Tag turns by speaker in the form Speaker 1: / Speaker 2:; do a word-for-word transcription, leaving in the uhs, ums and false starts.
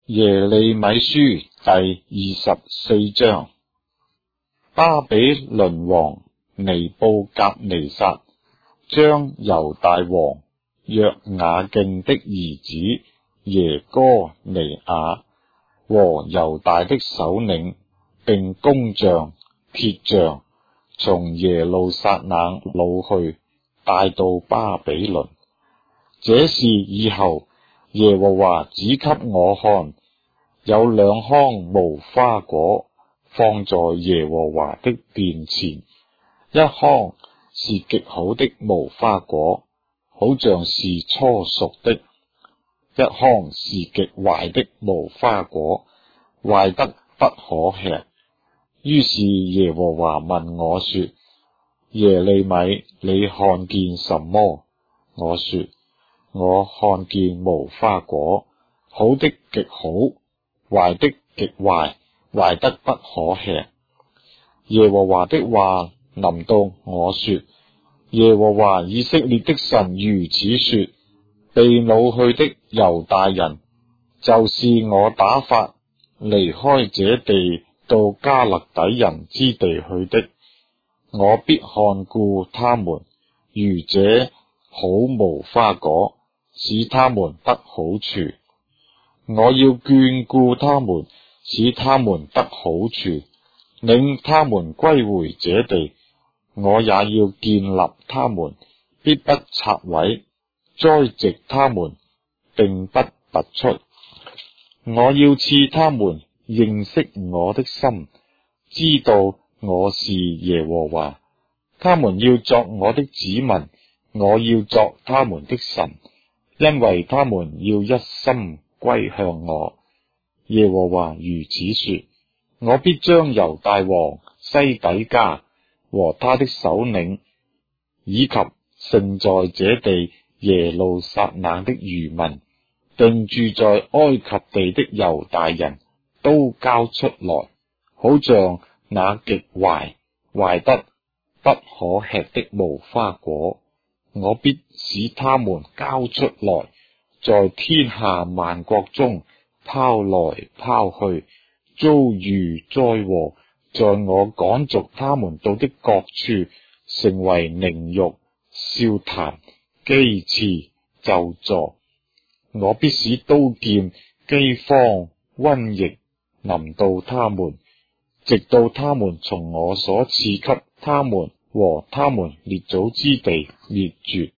Speaker 1: 耶利米書第二十四章。巴比倫王尼布甲尼撒將猶大王約雅敬的兒子耶哥尼雅和猶大的首領並工匠、鐵匠從耶路撒冷擄去，帶到巴比倫。這事以後，耶和華指給我看，有兩筐無花果放在耶和華的殿前，一筐是極好的無花果，好像是初熟的；一筐是極壞的無花果，壞得不可吃。於是耶和華問我說：耶利米，你看見什麼？我說：我看見無花果，好的極好，壞的極壞，壞得不可吃。耶和華的話臨到我說：耶和華以色列的神如此說：被擄去的猶大人，就是我打發離開這地到加勒底人之地去的，我必看顧他們，如這好無花果，使他們得好處。我要眷顧他們，使他們得好處，領他們歸回這地。我也要建立他們，必不拆毀，栽植他們，並不拔出。我要賜他們認識我的心，知道我是耶和華。他們要作我的子民，我要作他們的神，因為他們要一心歸向我。耶和華如此說：我必將猶大王西底家和他的首領，以及剩在這地耶路撒冷的餘民，並住在埃及地的猶大人都交出來，好像那極壞、壞得不可吃的無花果。我必使他們交出來，在天下萬國中拋來拋去，遭遇災禍，在我趕逐他們到的各處，成為凌辱、笑談、譏刺、咒詛。我必使刀劍、饑荒、瘟疫臨到他們，直到他們從我所賜給他們和他們列祖之地滅絕。